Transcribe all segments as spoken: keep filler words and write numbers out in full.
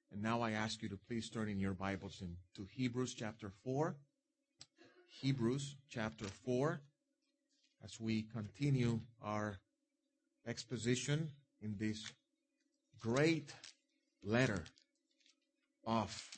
And now I ask you to please turn in your Bibles into Hebrews chapter four. Hebrews chapter four, as we continue our exposition in this great letter of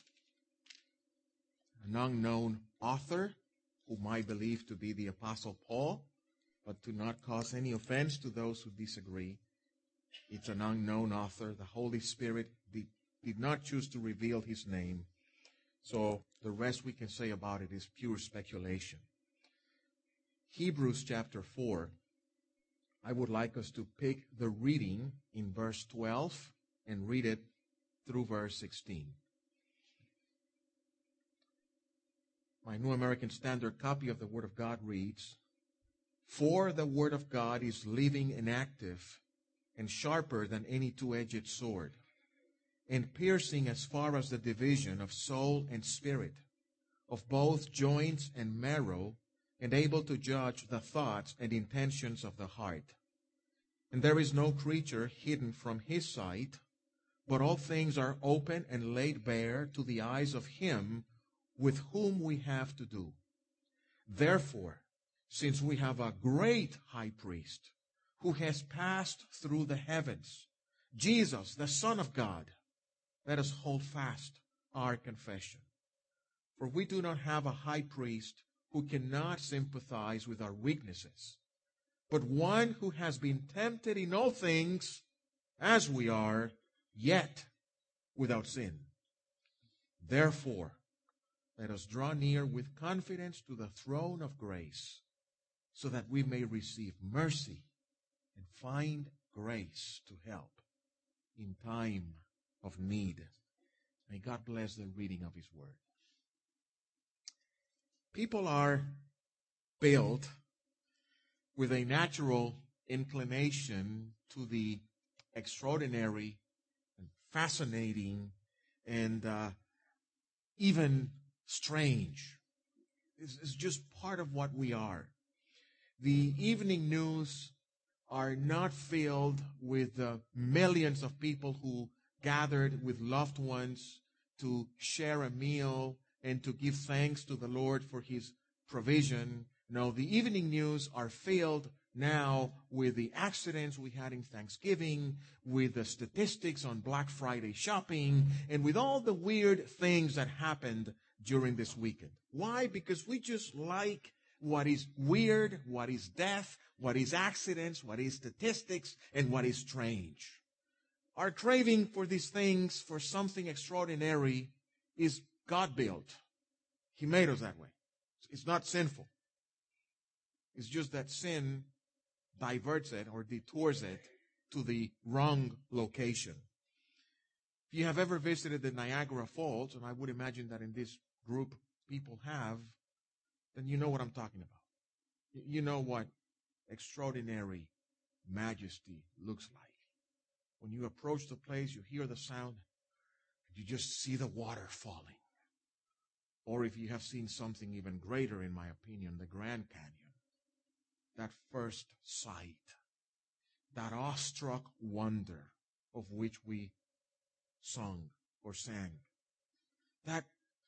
an unknown author, whom I believe to be the Apostle Paul, but to not cause any offense to those who disagree. It's an unknown author. The Holy Spirit did, did not choose to reveal his name. So the rest we can say about it is pure speculation. Hebrews chapter four, I would like us to pick the reading in verse twelve and read it through verse sixteen. My New American Standard copy of the Word of God reads, "For the Word of God is living and active and sharper than any two-edged sword, and piercing as far as the division of soul and spirit, of both joints and marrow, and able to judge the thoughts and intentions of the heart. And there is no creature hidden from His sight, but all things are open and laid bare to the eyes of Him with whom we have to do. Therefore, since we have a great high priest who has passed through the heavens, Jesus, the Son of God, let us hold fast our confession. For we do not have a high priest who cannot sympathize with our weaknesses, but one who has been tempted in all things as we are, yet without sin. Therefore, let us draw near with confidence to the throne of grace, so that we may receive mercy and find grace to help in time of need." May God bless the reading of His Word. People are built with a natural inclination to the extraordinary and fascinating and uh, even strange. It's, it's just part of what we are. The evening news are not filled with uh, millions of people who gathered with loved ones to share a meal and to give thanks to the Lord for His provision. No, the evening news are filled now with the accidents we had in Thanksgiving, with the statistics on Black Friday shopping, and with all the weird things that happened during this weekend. Why? Because we just like what is weird, what is death, what is accidents, what is statistics, and what is strange. Our craving for these things, for something extraordinary, is God-built. He made us that way. It's not sinful. It's just that sin diverts it or detours it to the wrong location. If you have ever visited the Niagara Falls, and I would imagine that in this group people have, then you know what I'm talking about. You know what extraordinary majesty looks like. When you approach the place, you hear the sound, and you just see the water falling. Or if you have seen something even greater, in my opinion, the Grand Canyon, that first sight, that awestruck wonder of which we sung or sang, that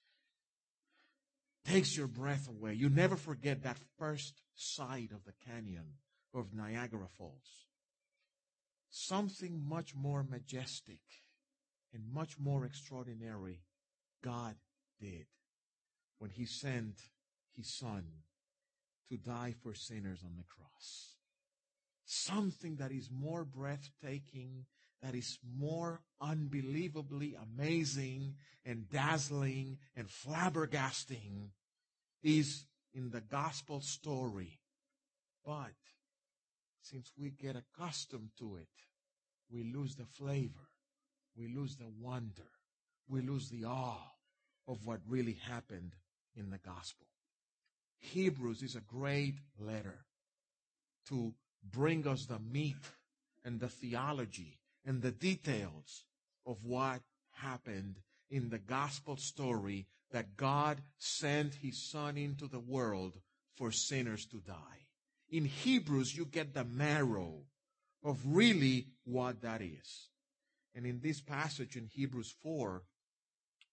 takes your breath away. You never forget that first sight of the canyon of Niagara Falls. Something much more majestic and much more extraordinary God did when He sent His Son to die for sinners on the cross. Something that is more breathtaking, that is more unbelievably amazing and dazzling and flabbergasting is in the gospel story. But since we get accustomed to it, we lose the flavor, we lose the wonder, we lose the awe of what really happened in the gospel. Hebrews is a great letter to bring us the meat and the theology and the details of what happened in the gospel story that God sent His Son into the world for sinners to die. In Hebrews, you get the marrow of really what that is. And in this passage in Hebrews four,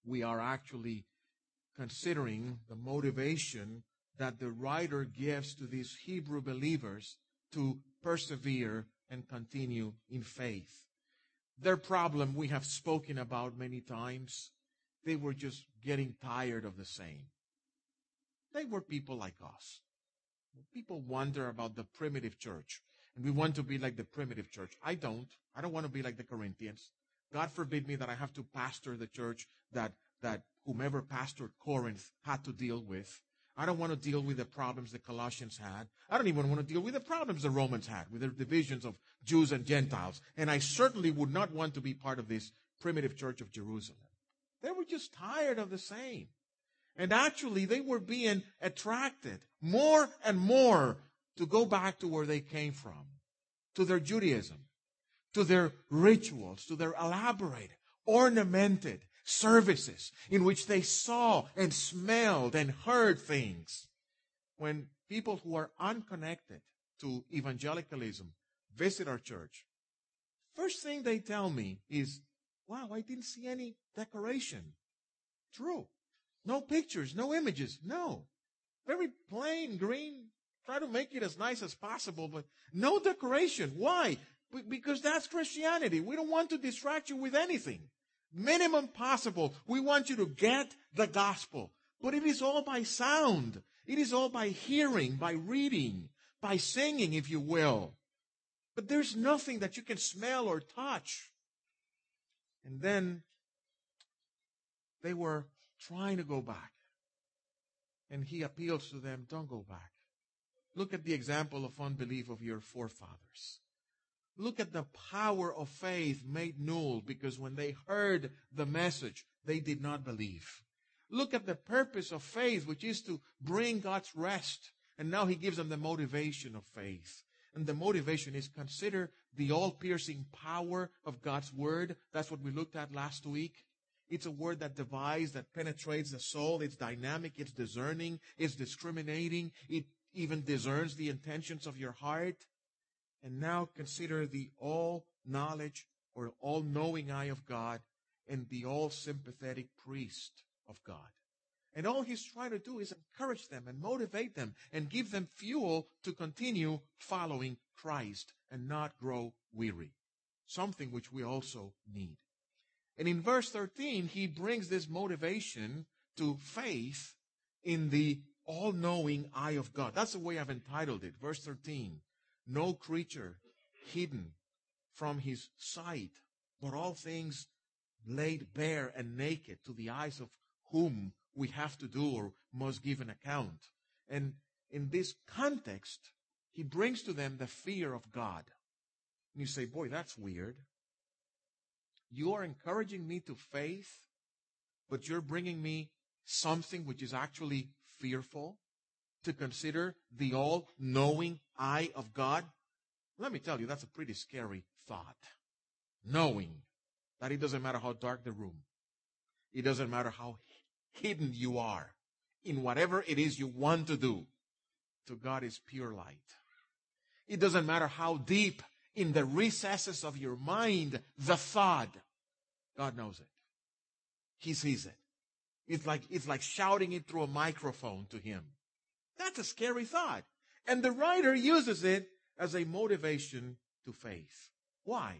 we are actually considering the motivation that the writer gives to these Hebrew believers to persevere and continue in faith. Their problem we have spoken about many times. They were just getting tired of the same. They were people like us. People wonder about the primitive church, and we want to be like the primitive church. I don't. I don't want to be like the Corinthians. God forbid me that I have to pastor the church that, that whomever pastored Corinth had to deal with. I don't want to deal with the problems the Colossians had. I don't even want to deal with the problems the Romans had, with their divisions of Jews and Gentiles. And I certainly would not want to be part of this primitive church of Jerusalem. They were just tired of the same. And actually, they were being attracted more and more to go back to where they came from, to their Judaism, to their rituals, to their elaborate, ornamented services in which they saw and smelled and heard things. When people who are unconnected to evangelicalism visit our church, first thing they tell me is, wow, I didn't see any decoration. True. No pictures, no images, no. Very plain, green. Try to make it as nice as possible, but no decoration. Why? Because that's Christianity. We don't want to distract you with anything. Minimum possible. We want you to get the gospel. But it is all by sound. It is all by hearing, by reading, by singing, if you will. But there's nothing that you can smell or touch. And then they were trying to go back. And he appeals to them, don't go back. Look at the example of unbelief of your forefathers. Look at the power of faith made null because when they heard the message, they did not believe. Look at the purpose of faith, which is to bring God's rest. And now he gives them the motivation of faith. And the motivation is consider the all-piercing power of God's word. That's what we looked at last week. It's a word that divides, that penetrates the soul. It's dynamic, it's discerning, it's discriminating. It even discerns the intentions of your heart. And now consider the all-knowledge or all-knowing eye of God and the all-sympathetic priest of God. And all he's trying to do is encourage them and motivate them and give them fuel to continue following Christ and not grow weary. Something which we also need. And in verse thirteen, he brings this motivation to faith in the all-knowing eye of God. That's the way I've entitled it. Verse thirteen. No creature hidden from his sight, but all things laid bare and naked to the eyes of whom we have to do or must give an account. And in this context, he brings to them the fear of God. And you say, boy, that's weird. You are encouraging me to faith, but you're bringing me something which is actually fearful, to consider the all-knowing eye of God. Let me tell you, that's a pretty scary thought. Knowing that it doesn't matter how dark the room. It doesn't matter how hidden you are in whatever it is you want to do. To God is pure light. It doesn't matter how deep in the recesses of your mind the thought. God knows it. He sees it. It's like, it's like shouting it through a microphone to him. That's a scary thought. And the writer uses it as a motivation to faith. Why?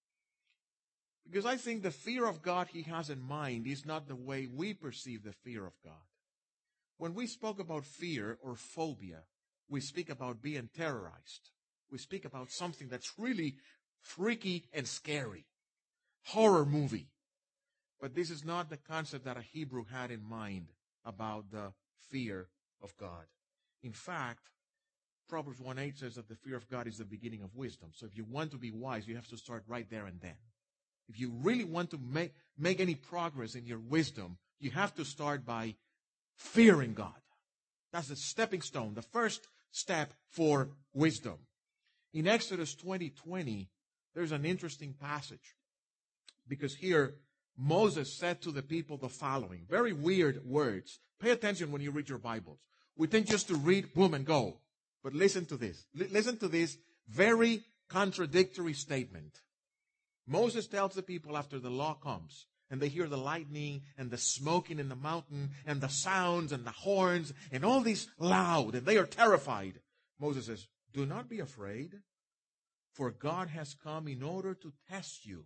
Because I think the fear of God he has in mind is not the way we perceive the fear of God. When we spoke about fear or phobia, we speak about being terrorized. We speak about something that's really freaky and scary. Horror movie. But this is not the concept that a Hebrew had in mind about the fear of God. In fact, Proverbs one eight says that the fear of God is the beginning of wisdom. So if you want to be wise, you have to start right there and then. If you really want to make, make any progress in your wisdom, you have to start by fearing God. That's the stepping stone, the first step for wisdom. In Exodus twenty twenty, there's an interesting passage. Because here, Moses said to the people the following. Very weird words. Pay attention when you read your Bibles. We think just to read, boom, and go. But listen to this. L- listen to this very contradictory statement. Moses tells the people after the law comes, and they hear the lightning and the smoking in the mountain and the sounds and the horns and all this loud, and they are terrified. Moses says, do not be afraid, for God has come in order to test you,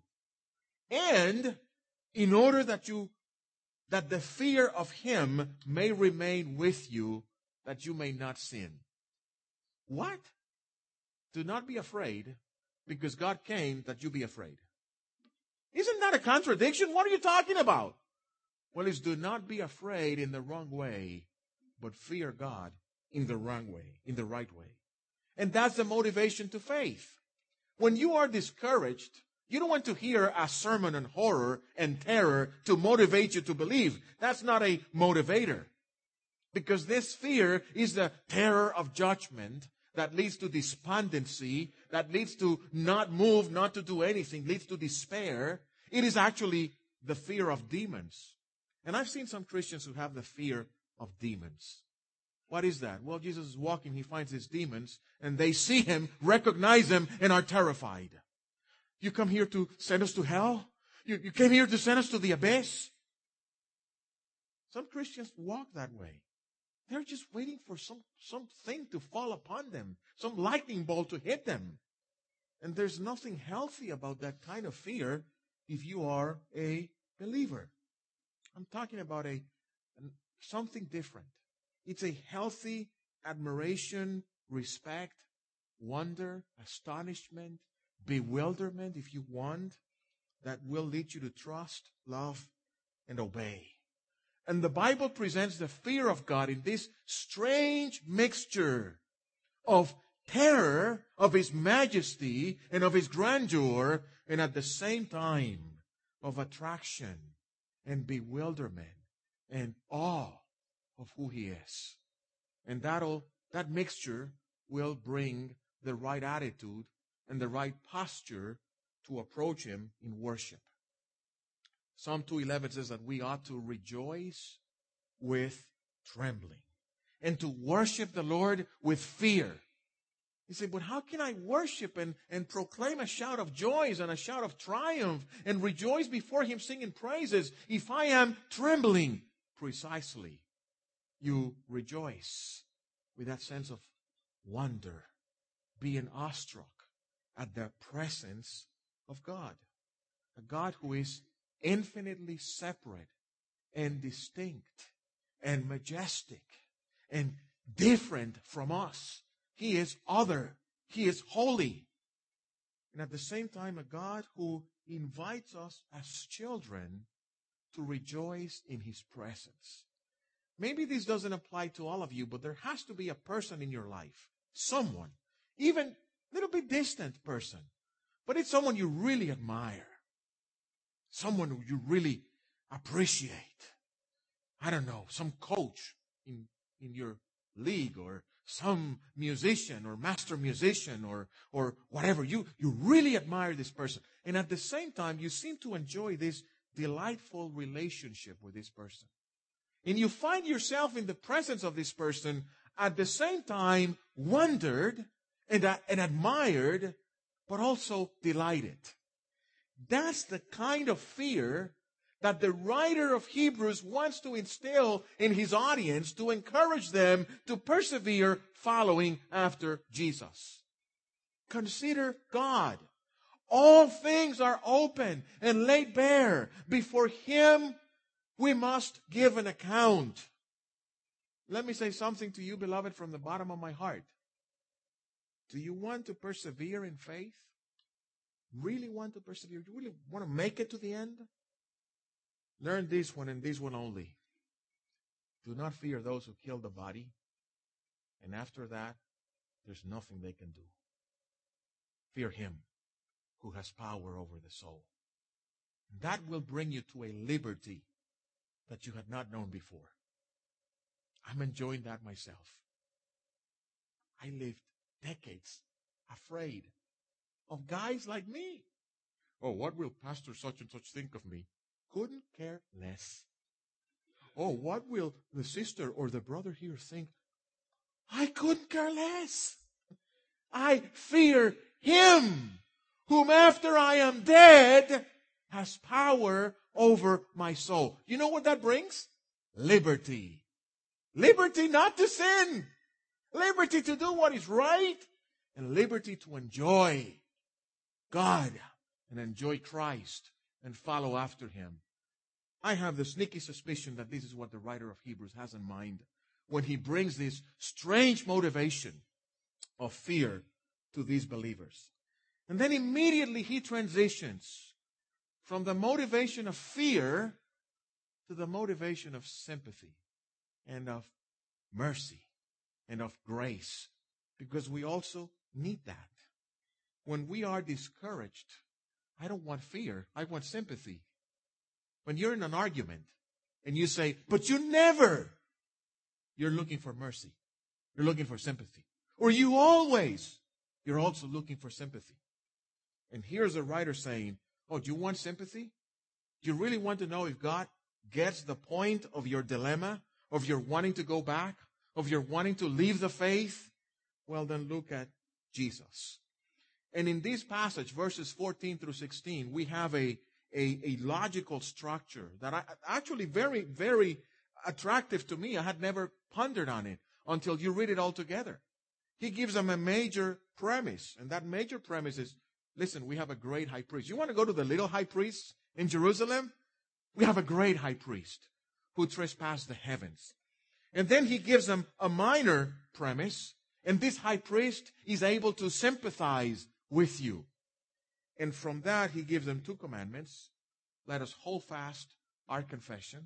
and in order that you that the fear of Him may remain with you, that you may not sin. What? Do not be afraid, because God came that you be afraid. Isn't that a contradiction? What are you talking about? Well, it's do not be afraid in the wrong way, but fear God in the wrong way, in the right way. And that's the motivation to faith. When you are discouraged, you don't want to hear a sermon on horror and terror to motivate you to believe. That's not a motivator. Because this fear is the terror of judgment that leads to despondency, that leads to not move, not to do anything, leads to despair. It is actually the fear of demons. And I've seen some Christians who have the fear of demons. What is that? Well, Jesus is walking, He finds these demons, and they see Him, recognize Him, and are terrified. You come here to send us to hell? You, you came here to send us to the abyss? Some Christians walk that way. They're just waiting for some something to fall upon them, some lightning bolt to hit them. And there's nothing healthy about that kind of fear if you are a believer. I'm talking about a something different. It's a healthy admiration, respect, wonder, astonishment, bewilderment, if you want, that will lead you to trust, love, and obey. And the Bible presents the fear of God in this strange mixture of terror of His majesty and of His grandeur, and at the same time of attraction and bewilderment and awe of who He is. And that'll, that mixture will bring the right attitude and the right posture to approach Him in worship. Psalm two eleven says that we ought to rejoice with trembling and to worship the Lord with fear. You say, but how can I worship and, and proclaim a shout of joys and a shout of triumph and rejoice before Him singing praises if I am trembling? Precisely, you rejoice with that sense of wonder, being awestruck at the presence of God. A God who is infinitely separate and distinct and majestic and different from us. He is other. He is holy. And at the same time, a God who invites us as children to rejoice in His presence. Maybe this doesn't apply to all of you, but there has to be a person in your life, someone, even a little bit distant person, but it's someone you really admire. Someone who you really appreciate. I don't know, some coach in, in your league, or some musician or master musician or, or whatever. You, you really admire this person. And at the same time, you seem to enjoy this delightful relationship with this person. And you find yourself in the presence of this person, at the same time wondered and, uh, and admired, but also delighted. That's the kind of fear that the writer of Hebrews wants to instill in his audience to encourage them to persevere following after Jesus. Consider God. All things are open and laid bare. Before Him we must give an account. Let me say something to you, beloved, from the bottom of my heart. Do you want to persevere in faith? Really want to persevere? Do you really want to make it to the end? Learn this one and this one only. Do not fear those who kill the body, and after that, there's nothing they can do. Fear Him who has power over the soul. That will bring you to a liberty that you had not known before. I'm enjoying that myself. I lived decades afraid of guys like me. Oh, what will Pastor such and such think of me? Couldn't care less. Oh, what will the sister or the brother here think? I couldn't care less. I fear Him whom after I am dead has power over over my soul. You know what that brings? Liberty. Liberty not to sin. Liberty to do what is right. And liberty to enjoy God and enjoy Christ and follow after Him. I have the sneaky suspicion that this is what the writer of Hebrews has in mind when he brings this strange motivation of fear to these believers. And then immediately he transitions from the motivation of fear to the motivation of sympathy and of mercy and of grace, because we also need that. When we are discouraged, I don't want fear, I want sympathy. When you're in an argument and you say, but you never, you're looking for mercy. You're looking for sympathy. Or you always, you're also looking for sympathy. And here's a writer saying, oh, do you want sympathy? Do you really want to know if God gets the point of your dilemma, of your wanting to go back, of your wanting to leave the faith? Well, then look at Jesus. And in this passage, verses fourteen through sixteen, we have a, a, a logical structure that I, actually very, very attractive to me. I had never pondered on it until you read it all together. He gives them a major premise, and that major premise is, listen, we have a great high priest. You want to go to the little high priest in Jerusalem? We have a great high priest who trespassed the heavens. And then he gives them a minor premise, and this high priest is able to sympathize with you. And from that, he gives them two commandments. Let us hold fast our confession.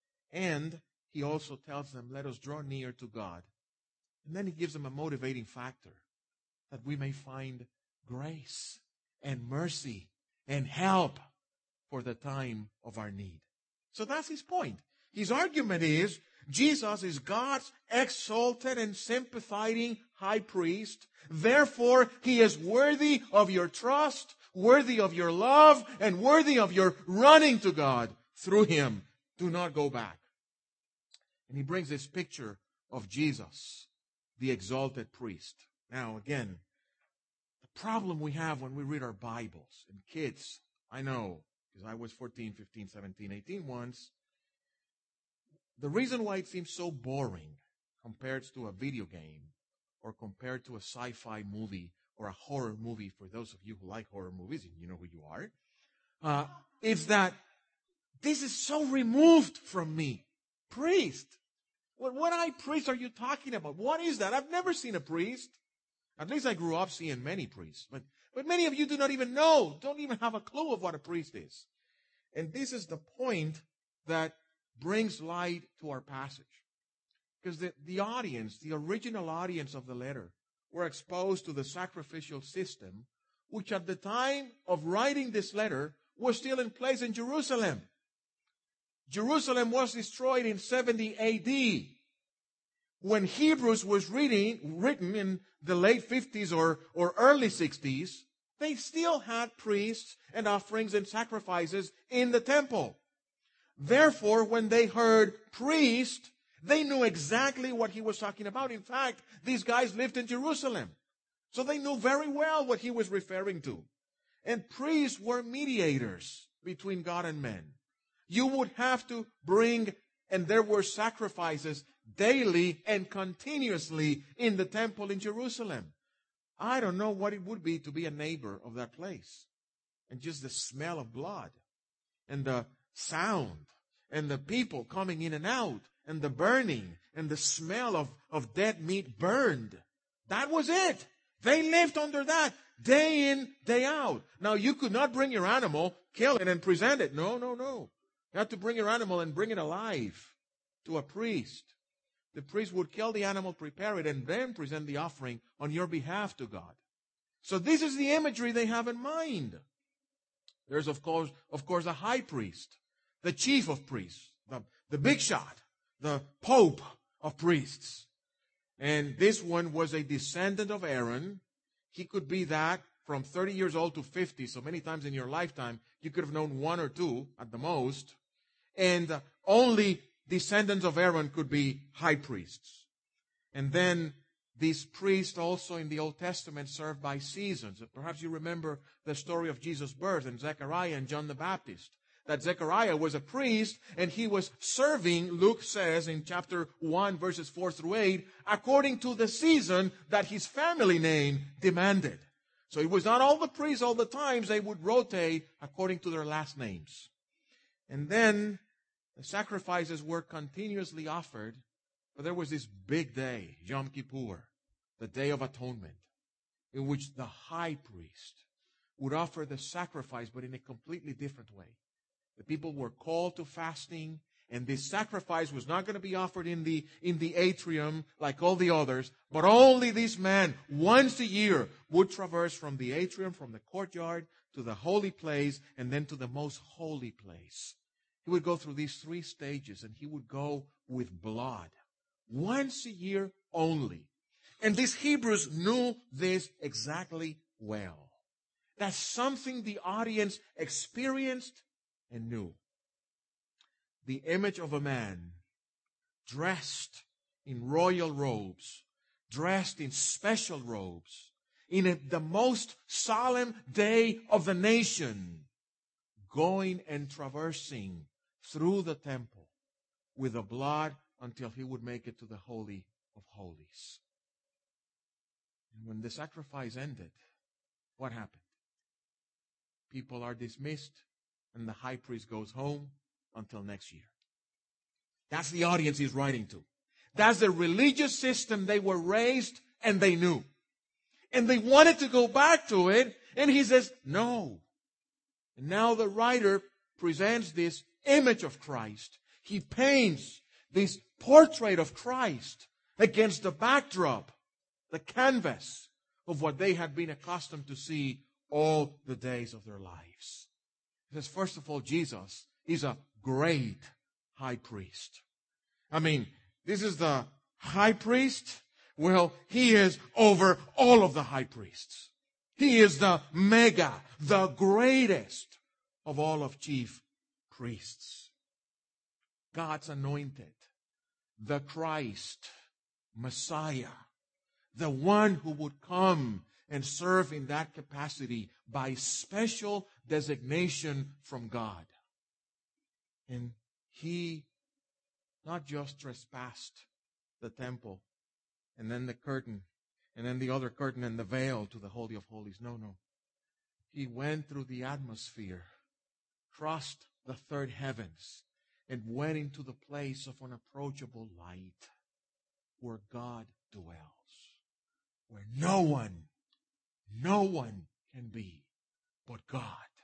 And he also tells them, let us draw near to God. And then he gives them a motivating factor that we may find grace and mercy and help for the time of our need. So that's his point. His argument is, Jesus is God's exalted and sympathizing high priest. Therefore, he is worthy of your trust, worthy of your love, and worthy of your running to God through him. Do not go back. And he brings this picture of Jesus, the exalted priest. Now, again, the problem we have when we read our Bibles, and kids, I know, because I was fourteen, fifteen, seventeen, eighteen once, the reason why it seems so boring compared to a video game or compared to a sci-fi movie or a horror movie, for those of you who like horror movies, and you know who you are, uh, is that this is so removed from me. Priest. What, what high priest are you talking about? What is that? I've never seen a priest. At least I grew up seeing many priests. But, but many of you do not even know, don't even have a clue of what a priest is. And this is the point that brings light to our passage. Because the, the audience, the original audience of the letter, were exposed to the sacrificial system, which at the time of writing this letter was still in place in Jerusalem. Jerusalem was destroyed in seventy A D. When Hebrews was reading, written in the late fifties or, or early sixties, they still had priests and offerings and sacrifices in the temple. Therefore, when they heard priest, they knew exactly what he was talking about. In fact, these guys lived in Jerusalem. So they knew very well what he was referring to. And priests were mediators between God and men. You would have to bring, and there were sacrifices daily and continuously in the temple in Jerusalem. I don't know what it would be to be a neighbor of that place. And just the smell of blood and the sound and the people coming in and out and the burning and the smell of, of dead meat burned. That was it. They lived under that day in, day out. Now, you could not bring your animal, kill it, and present it. No, no, no. You had to bring your animal and bring it alive to a priest. The priest would kill the animal, prepare it, and then present the offering on your behalf to God. So this is the imagery they have in mind. There's, of course, of course, a high priest, the chief of priests, the, the big shot, the pope of priests. And this one was a descendant of Aaron. He could be that from thirty years old to fifty. So many times in your lifetime, you could have known one or two at the most. And uh, only descendants of Aaron could be high priests. And then these priests also in the Old Testament served by seasons. Perhaps you remember the story of Jesus' birth and Zechariah and John the Baptist. that Zechariah was a priest and he was serving, Luke says in chapter one, verses four through eight, according to the season that his family name demanded. So it was not all the priests all the times. They would rotate according to their last names. And then the sacrifices were continuously offered. But there was this big day, Yom Kippur, the Day of Atonement, in which the high priest would offer the sacrifice, but in a completely different way. The people were called to fasting, and this sacrifice was not going to be offered in the, in the atrium like all the others, but only this man, once a year, would traverse from the atrium, from the courtyard, to the holy place, and then to the most holy place. He would go through these three stages, and he would go with blood. Once a year only. And these Hebrews knew this exactly well. That's something the audience experienced and knew. The image of a man dressed in royal robes, dressed in special robes, in a, the most solemn day of the nation, going and traversing through the temple with the blood until he would make it to the Holy of Holies. And when the sacrifice ended, what happened? People are dismissed, and the high priest goes home until next year. That's the audience he's writing to. That's the religious system they were raised and they knew. And they wanted to go back to it, and he says, no. And now the writer presents this image of Christ. He paints this portrait of Christ against the backdrop, the canvas of what they had been accustomed to see all the days of their lives. He says, first of all, Jesus is a great high priest. I mean, this is the high priest. Well, he is over all of the high priests. He is the mega, the greatest of all of chief priests. God's anointed, the Christ, Messiah, the one who would come and serve in that capacity by special designation from God. And he not just trespassed the temple and then the curtain and then the other curtain and the veil to the Holy of Holies. No, no. He went through the atmosphere, crossed the third heavens, and went into the place of unapproachable light where God dwells, where no one, no one can be but God.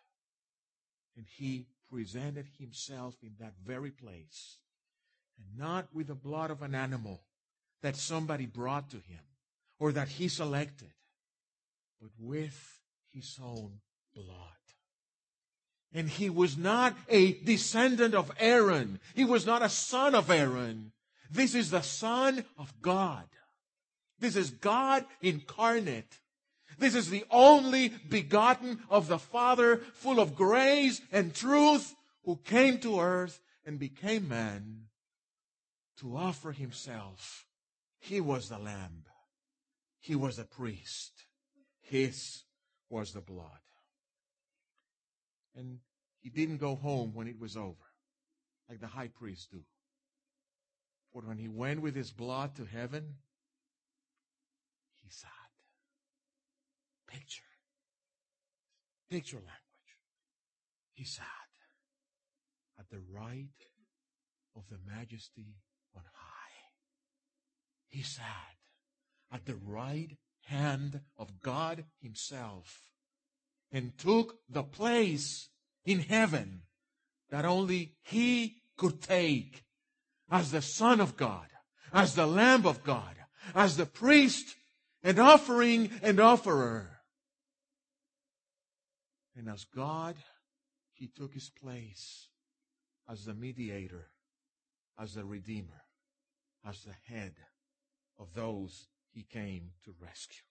And he presented himself in that very place, and not with the blood of an animal that somebody brought to him or that he selected, but with his own blood. And he was not a descendant of Aaron. He was not a son of Aaron. This is the Son of God. This is God incarnate. This is the only begotten of the Father, full of grace and truth, who came to earth and became man to offer himself. He was the lamb. He was the priest. His was the blood. And he didn't go home when it was over, like the high priests do. But when he went with his blood to heaven, he sat. Picture. Picture language. He sat at the right of the majesty on high. He sat at the right hand of God himself and took the place in heaven that only he could take as the Son of God, as the Lamb of God, as the priest and offering and offerer. And as God, he took his place as the mediator, as the Redeemer, as the head of those he came to rescue.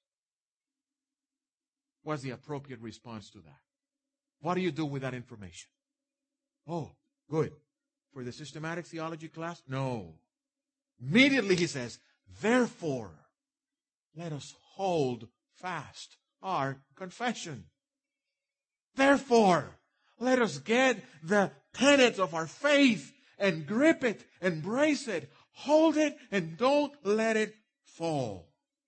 What's the appropriate response to that? What do you do with that information? Oh, good. For the systematic theology class? No. Immediately he says, therefore, let us hold fast our confession. Therefore, let us get the tenets of our faith and grip it, embrace it, hold it, and don't let it fall.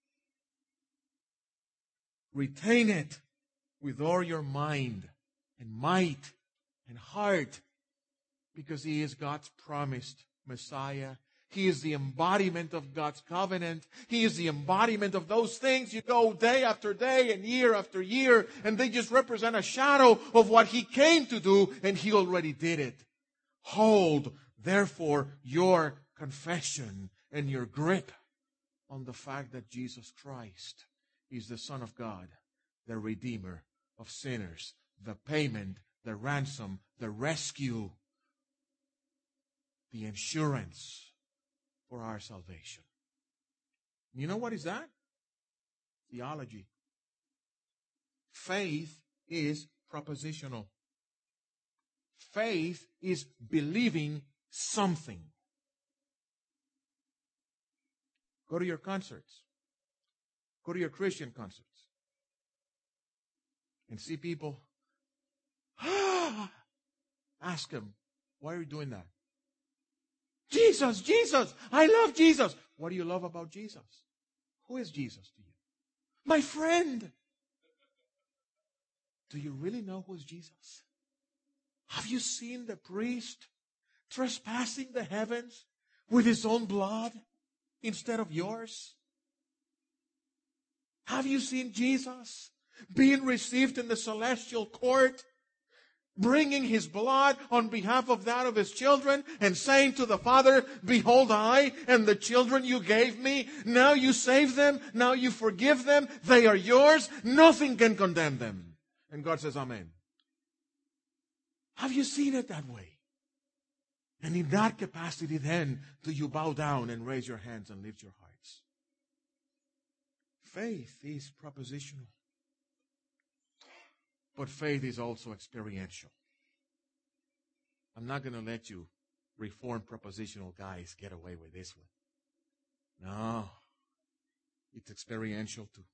Retain it with all your mind and might and heart, because He is God's promised Messiah. He is the embodiment of God's covenant. He is the embodiment of those things you go day after day and year after year, and they just represent a shadow of what He came to do, and He already did it. Hold, therefore, your confession and your grip on the fact that Jesus Christ is the Son of God, the Redeemer of sinners, the payment, the ransom, the rescue, the insurance for our salvation. You know what is that? Theology. Faith is propositional. Faith is believing something. Go to your concerts. Go to your Christian concerts. And see people. Ask them, why are you doing that? Jesus, Jesus, I love Jesus. What do you love about Jesus? Who is Jesus to you? My friend. Do you really know who is Jesus? Have you seen the priest trespassing the heavens with his own blood instead of yours? Have you seen Jesus being received in the celestial court, bringing His blood on behalf of that of His children and saying to the Father, behold I and the children you gave me, now you save them, now you forgive them, they are yours, nothing can condemn them. And God says, Amen. Have you seen it that way? And in that capacity then, do you bow down and raise your hands and lift your hearts? Faith is propositional. But faith is also experiential. I'm not going to let you reformed propositional guys get away with this one. No. It's experiential too.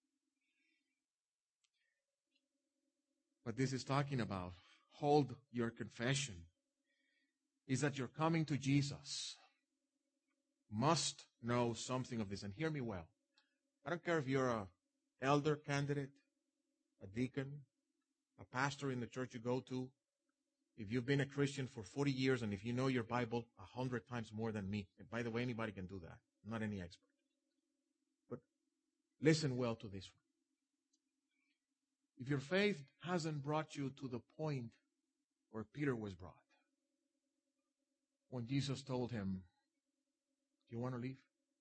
What this is talking about, hold your confession, is that you're coming to Jesus. Must know something of this. And hear me well. I don't care if you're an elder candidate, a deacon, a pastor in the church you go to, if you've been a Christian for forty years and if you know your Bible a hundred times more than me. And by the way, anybody can do that. I'm not any expert. But listen well to this one. If your faith hasn't brought you to the point where Peter was brought, when Jesus told him, do you want to leave?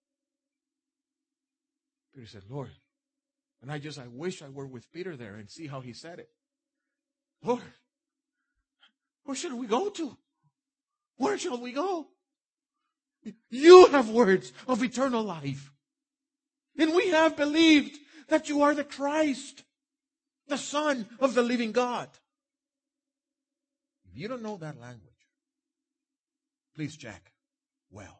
Peter said, Lord, and I just, I wish I were with Peter there and see how he said it. Lord, where should we go to? Where shall we go? You have words of eternal life. And we have believed that you are the Christ, the Son of the living God. If you don't know that language, please check well.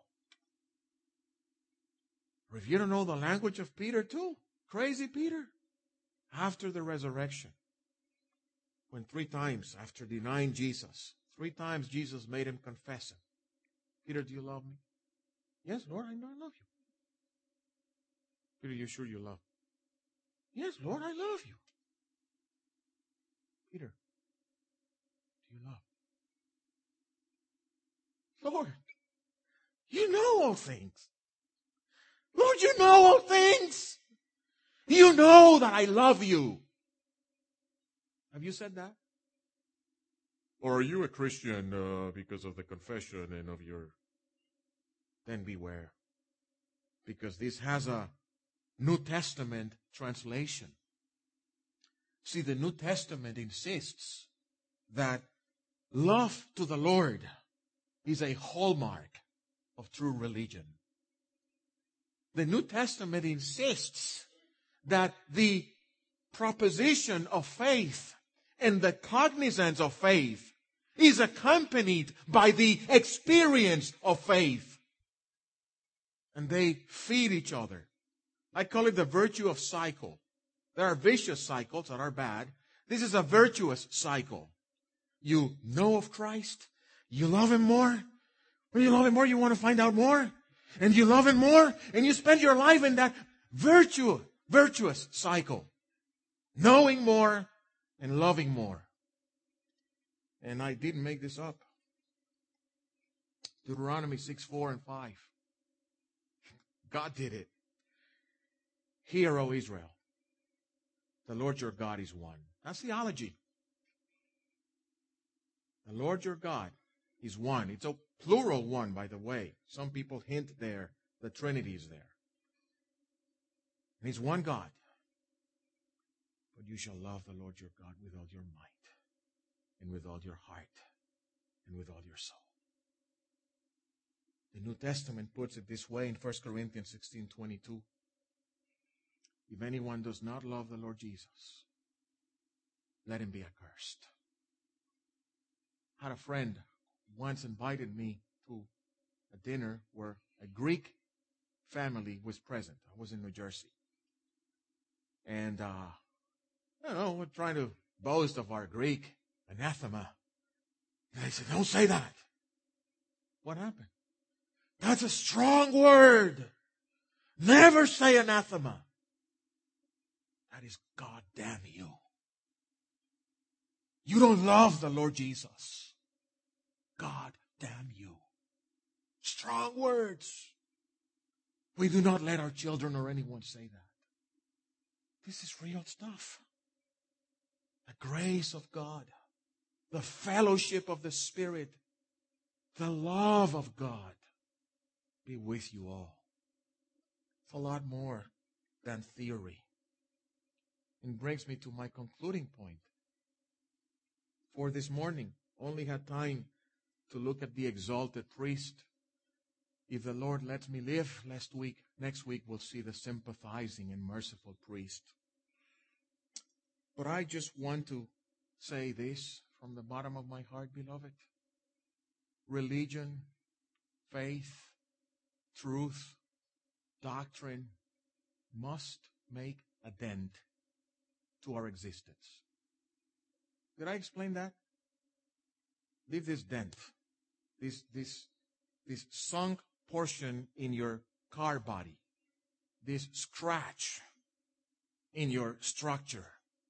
Or if you don't know the language of Peter too, crazy Peter, after the resurrection, when three times after denying Jesus, three times Jesus made him confess him. Peter, do you love me? Yes, Lord, I know I love you. Peter, you sure you love me? Yes, Lord, I love you. Peter, do you love me? Lord, you know all things. Lord, you know all things. You know that I love you. Have you said that? Or are you a Christian uh, because of the confession and of your... Then beware. Because this has a New Testament translation. See, the New Testament insists that love to the Lord is a hallmark of true religion. The New Testament insists that the proposition of faith and the cognizance of faith is accompanied by the experience of faith. And they feed each other. I call it the virtue of cycle. There are vicious cycles that are bad. This is a virtuous cycle. You know of Christ. You love Him more. When you love Him more, you want to find out more. And you love Him more. And you spend your life in that virtue, virtuous cycle. Knowing more and loving more. And I didn't make this up. Deuteronomy six, four and five. God did it. Hear, O Israel, the Lord your God is one. That's theology. The Lord your God is one. It's a plural one, by the way. Some people hint there the Trinity is there. And He's one God. But you shall love the Lord your God with all your might, and with all your heart, and with all your soul. The New Testament puts it this way in First Corinthians sixteen twenty-two. If anyone does not love the Lord Jesus, let him be accursed. I had a friend once invited me to a dinner where a Greek family was present. I was in New Jersey. And, uh, I don't know, we're trying to boast of our Greek anathema. And they said, don't say that. What happened? That's a strong word. Never say anathema. That is God damn you. You don't love the Lord Jesus. God damn you. Strong words. We do not let our children or anyone say that. This is real stuff. The grace of God. The fellowship of the Spirit. The love of God be with you all. It's a lot more than theory. And brings me to my concluding point. For this morning, only had time to look at the exalted priest. If the Lord lets me live, last week, next week we'll see the sympathizing and merciful priest. But I just want to say this from the bottom of my heart, beloved. Religion, faith, truth, doctrine must make a dent to our existence. Did I explain that? Leave this dent, this, this, this sunk portion in your car body, this scratch in your structure.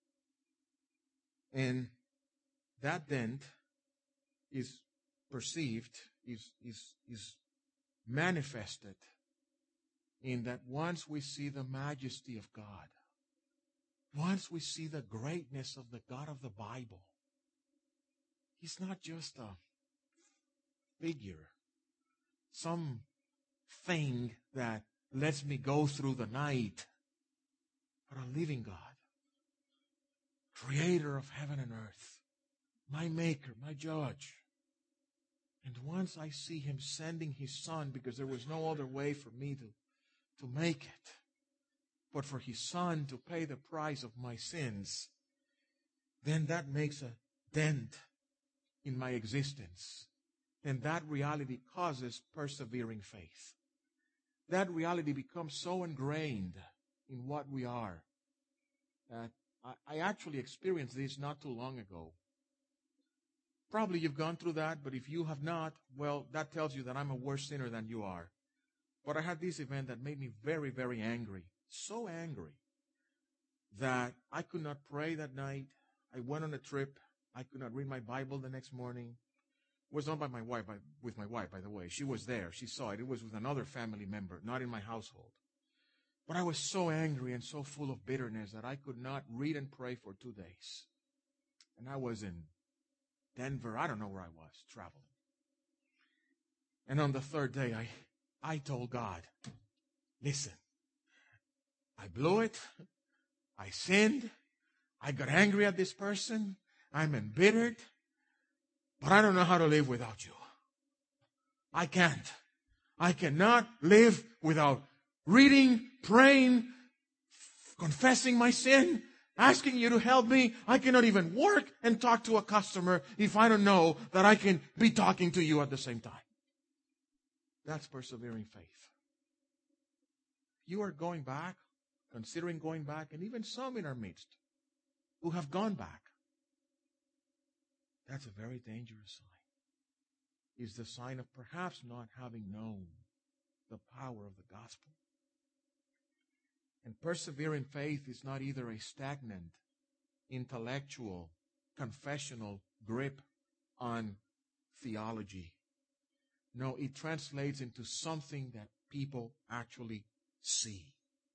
And that dent is perceived, is, is, is manifested in that once we see the majesty of God, once we see the greatness of the God of the Bible, He's not just a figure, some thing that lets me go through the night, but a living God, creator of heaven and earth, my maker, my judge. And once I see Him sending His Son, because there was no other way for me to, to make it, but for His Son to pay the price of my sins, then that makes a dent in my existence. And that reality causes persevering faith. That reality becomes so ingrained in what we are that I, I actually experienced this not too long ago. Probably you've gone through that, but if you have not, well, that tells you that I'm a worse sinner than you are. But I had this event that made me very, very angry. So angry that I could not pray that night. I went on a trip. I could not read my Bible the next morning. It was not by my wife, by, with my wife, by the way. She was there. She saw it. It was with another family member, not in my household. But I was so angry and so full of bitterness that I could not read and pray for two days. And I was in Denver. I don't know where I was, traveling. And on the third day, I, I told God, listen, I blew it. I sinned. I got angry at this person. I'm embittered. But I don't know how to live without you. I can't. I cannot live without reading, praying, confessing my sin, asking you to help me. I cannot even work and talk to a customer if I don't know that I can be talking to you at the same time. That's persevering faith. You are going back, considering going back, and even some in our midst who have gone back. That's a very dangerous sign. It's the sign of perhaps not having known the power of the gospel. And persevering faith is not either a stagnant, intellectual, confessional grip on theology. No, it translates into something that people actually see.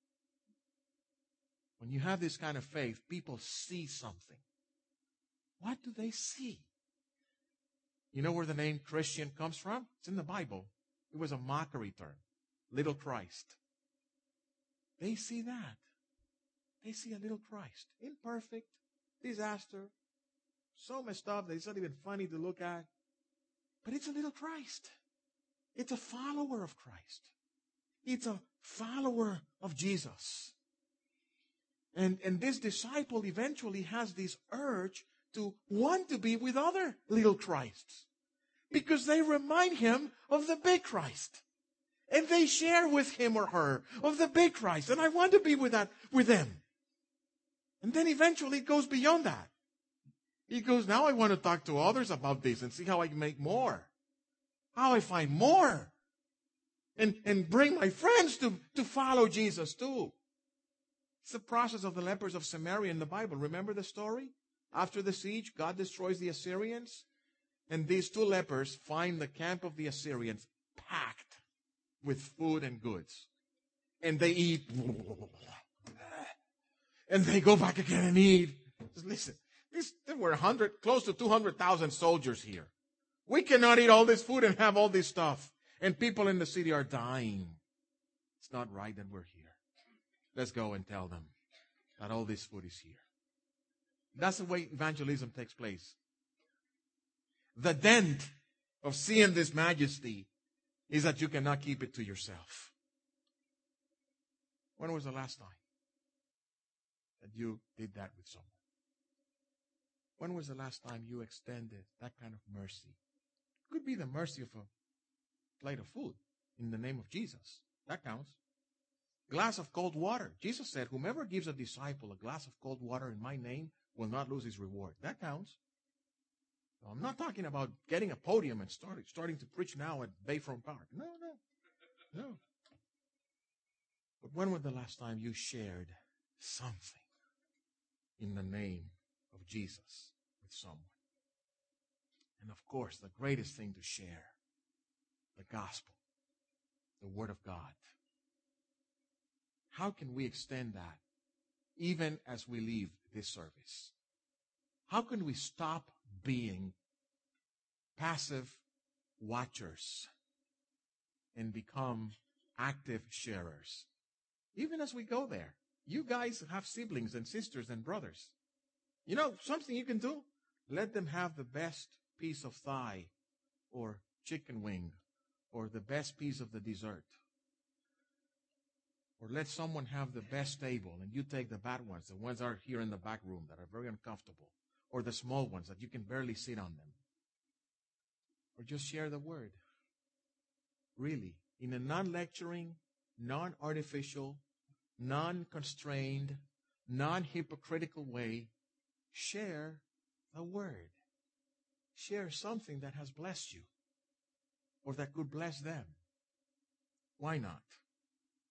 When you have this kind of faith, people see something. What do they see? You know where the name Christian comes from? It's in the Bible. It was a mockery term. Little Christ. They see that. They see a little Christ. Imperfect. Disaster. So messed up that it's not even funny to look at. But it's a little Christ. It's a follower of Christ. It's a follower of Jesus. And, and this disciple eventually has this urge to want to be with other little Christs. Because they remind him of the big Christ. And they share with him or her of the big Christ. And I want to be with that, with them. And then eventually it goes beyond that. He goes, now I want to talk to others about this and see how I can make more. How I find more. And, and bring my friends to, to follow Jesus too. It's the process of the lepers of Samaria in the Bible. Remember the story? After the siege, God destroys the Assyrians. And these two lepers find the camp of the Assyrians packed with food and goods. And they eat. And they go back again and eat. Just listen, this, there were one hundred, close to two hundred thousand soldiers here. We cannot eat all this food and have all this stuff. And people in the city are dying. It's not right that we're here. Let's go and tell them that all this food is here. That's the way evangelism takes place. The dent of seeing this majesty is that you cannot keep it to yourself. When was the last time that you did that with someone? When was the last time you extended that kind of mercy? It could be the mercy of a plate of food in the name of Jesus. That counts. Glass of cold water. Jesus said, whomever gives a disciple a glass of cold water in my name will not lose his reward. That counts. No, I'm not talking about getting a podium and start, starting to preach now at Bayfront Park. No, no, no. But when was the last time you shared something in the name of Jesus with someone? And of course, the greatest thing to share, the gospel, the Word of God. How can we extend that even as we leave this service? How can we stop being passive watchers and become active sharers? Even as we go there, you guys have siblings and sisters and brothers. You know, something you can do? Let them have the best piece of thigh or chicken wing or the best piece of the dessert. Or let someone have the best table and you take the bad ones, the ones that are here in the back room that are very uncomfortable. Or the small ones that you can barely sit on them. Or just share the word. Really, in a non-lecturing, non-artificial, non-constrained, non-hypocritical way, share the word. Share something that has blessed you or that could bless them. Why not?